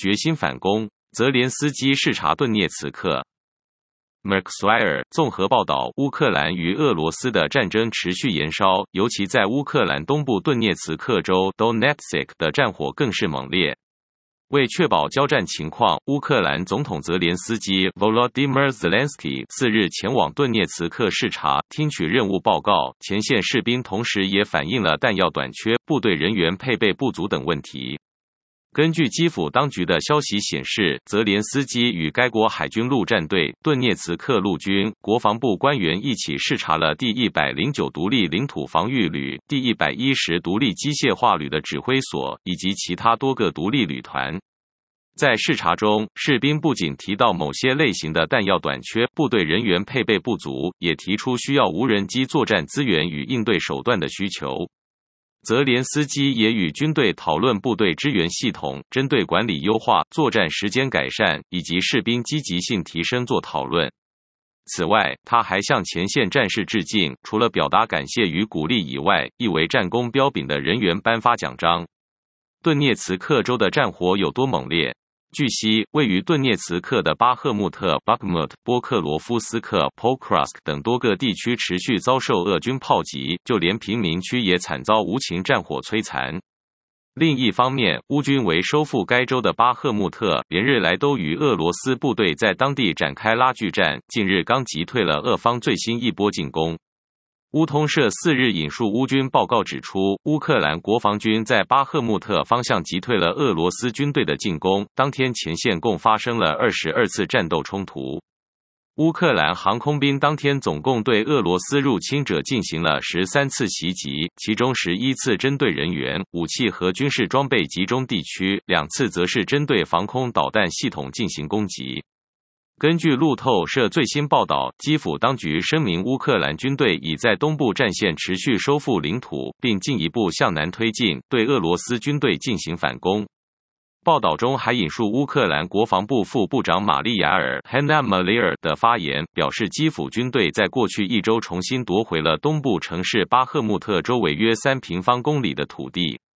决心反攻。泽连斯基视察顿涅茨克。Merkswire 综合报道，乌克兰与俄罗斯的战争持续延烧，尤其在乌克兰东部顿涅茨克州 Donetsk 的战火更是猛烈。为确保交战情况，乌克兰总统泽连斯基 Volodymyr Zelensky 4日前往顿涅茨克视察，听取任务报告。前线士兵同时也反映了弹药短缺、部队人员配备不足等问题。根据基辅当局的消息显示，泽连斯基与该国海军陆战队、顿涅茨克陆军、国防部官员一起视察了第109独立领土防御旅、第110独立机械化旅的指挥所以及其他多个独立旅团。在视察中，士兵不仅提到某些类型的弹药短缺、部队人员配备不足，也提出需要无人机作战资源与应对手段的需求。泽连斯基也与军队讨论部队支援系统、针对管理优化、作战时间改善以及士兵积极性提升做讨论。此外，他还向前线战士致敬，除了表达感谢与鼓励以外，亦为战功彪炳的人员颁发奖章。顿涅茨克州的战火有多猛烈？据悉，位于顿涅茨克的巴赫穆特、Bakhmut、波克罗夫斯克、Pokrovsk 等多个地区持续遭受俄军炮击，就连平民区也惨遭无情战火摧残。另一方面，乌军为收复该州的巴赫穆特，连日来都与俄罗斯部队在当地展开拉锯战，近日刚击退了俄方最新一波进攻。乌通社4日引述乌军报告指出，乌克兰国防军在巴赫穆特方向击退了俄罗斯军队的进攻，当天前线共发生了22次战斗冲突。乌克兰航空兵当天总共对俄罗斯入侵者进行了13次袭击，其中11次针对人员、武器和军事装备集中地区，2次则是针对防空导弹系统进行攻击。根据路透社最新报道，基辅当局声明，乌克兰军队已在东部战线持续收复领土，并进一步向南推进，对俄罗斯军队进行反攻。报道中还引述乌克兰国防部副部长玛丽亚尔 Hanna Maliar 的发言，表示基辅军队在过去一周重新夺回了东部城市巴赫穆特周围约3平方公里的土地。